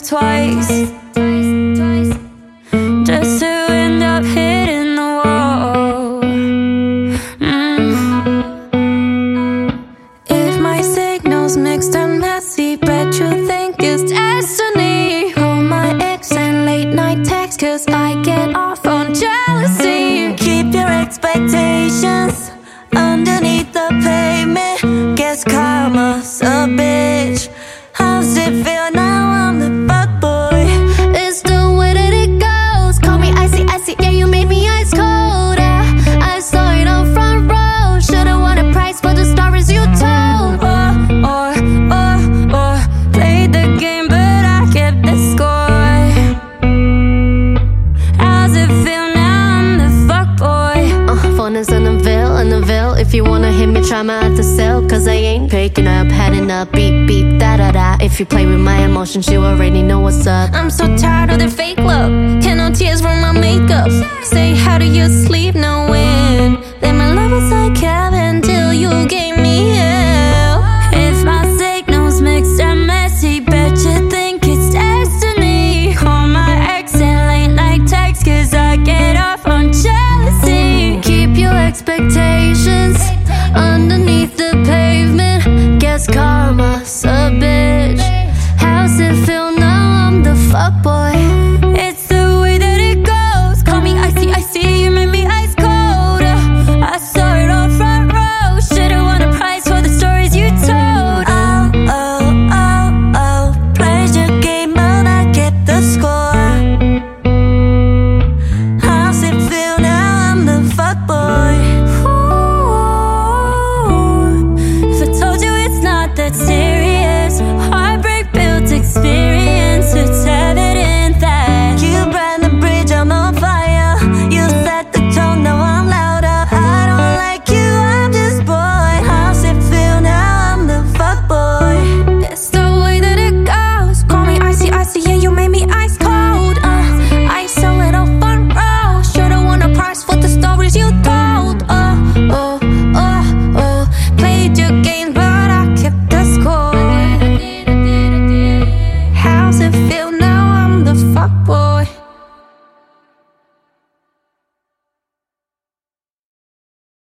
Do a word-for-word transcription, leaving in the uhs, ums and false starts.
twice, just to end up hitting the wall. mm. If my signal's mixed and messy, bet you think it's destiny. Call my ex and late night text, cause I get off on jealousy. Keep your expectations underneath the pavement. Guess karma's a bitch. How's it feel now I'm the fuckboy? It's the way that it goes. Call me icy, icy, yeah, you made me ice cold. Yeah, I saw it on front row. Should've won a prize for the stories you told. Or, or, or, or played the game but I kept the score. How's it feel now I'm the fuckboy? Uh, phone is in the veil, in the veil. If you wanna hit me, try my at the cell. Cause I ain't picking up, had enough. Beep, beep, da da da. If you play with my emotions, you already know what's up. I'm so tired of the fake love. Can no tears from my makeup. Say how do you sleep knowing that my love was like heaven till you gave me hell. If my signal's mixed and messy, bet you think it's destiny. Call my ex and late night text, cause I get off on jealousy. Keep your expectations underneath the pavement. Guess karma's a bitch. How's it feel now I'm the fuckboy?